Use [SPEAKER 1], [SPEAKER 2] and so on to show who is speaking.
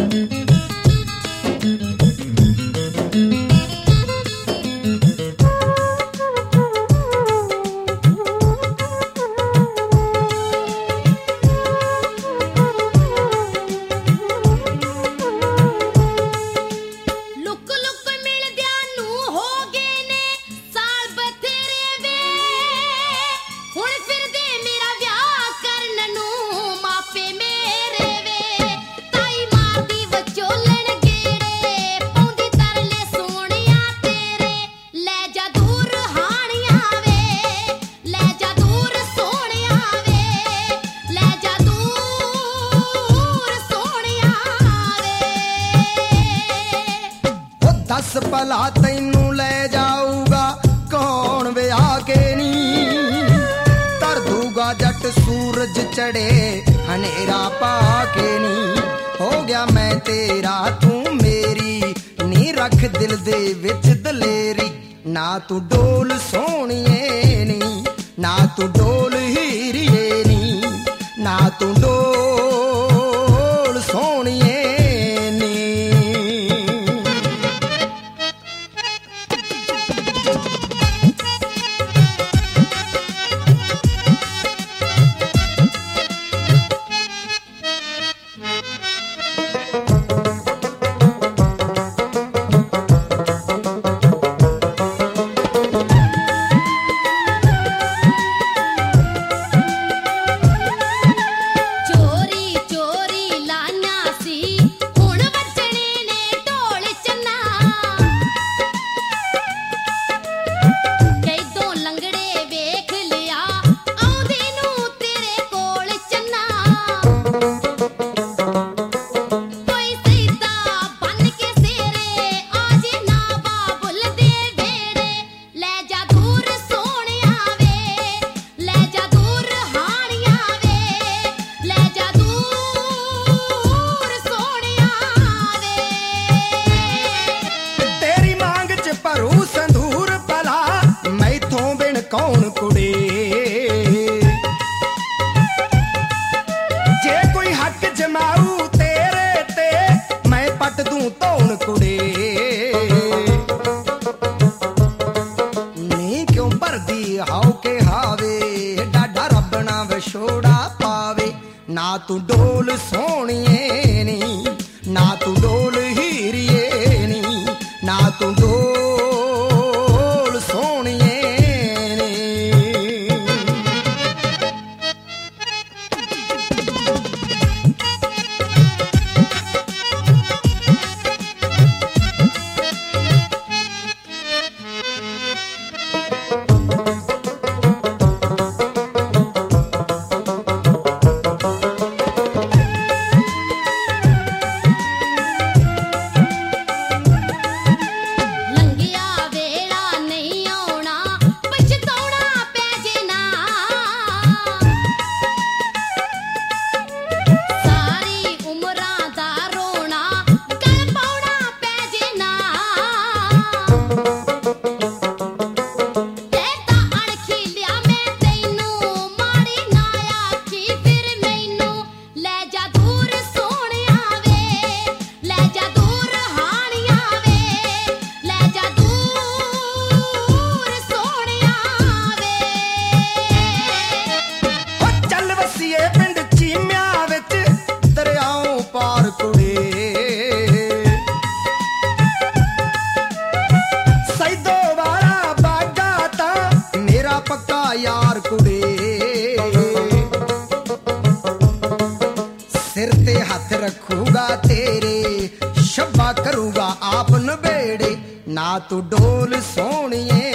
[SPEAKER 1] ਭਲਾ ਤੈਨੂੰ ਲੈ ਜਾਊਗਾ ਕੌਣ ਵਿਆਹ ਕੇ ਨੀ ਧਰ ਦੂਗਾ ਜੱਟ ਸੂਰਜ ਚੜੇ ਹਨੇਰਾ ਪਾ ਕੇ ਨੀ ਹੋ ਗਿਆ ਮੈਂ ਤੇਰਾ ਤੂੰ ਮੇਰੀ ਨੀ ਰੱਖ ਦਿਲ ਦੇ ਵਿੱਚ ਦਲੇਰੀ ਨਾ ਤੂੰ ਡੋਲ ਸੋਹਣੀਏ ਨੀ ਨਾ ਤੂੰ ਡੋਲ ਹੀਰੀਏ ਨੀ ਨਾ ਤੂੰ ਡੋਲ ਸੋਹਣੀਏ ਕੌਣ ਕੁੜੇ ਜੇ ਕੋਈ ਹੱਕ ਜਮਾਊ ਤੇਰੇ ਤੇ ਮੈਂ ਪੱਟ ਦੂੰ ਧੌਣ ਕੁੜੇ ਨੀ ਕਿਉਂ ਭਰਦੀ ਹਾਉ ਕੇ ਹਾਵੇ ਡਾਡਾ ਰੱਬ ਨਾ ਵਿਛੋੜਾ ਪਾਵੇ ਨਾ ਤੂੰ ਡੋਲ ਸੋਹਣੀਏ ਨੀ ਨਾ ਤੂੰ ਡੋਲ ਹੀਰੀਏ ਨੀ ਨਾ ਤੂੰ ਡੋਲ ਸੋਹਣੀਏ ਪੱਕਾ ਯਾਰ ਕੁੜੇ ਸਿਰ ਤੇ ਹੱਥ ਰੱਖੂਗਾ ਤੇਰੇ ਸ਼ੱਬਾ ਕਰੂਗਾ ਆਪ ਨਬੇੜੇ ਨਾ ਤੂੰ ਡੋਲ ਸੋਹਣੀਏ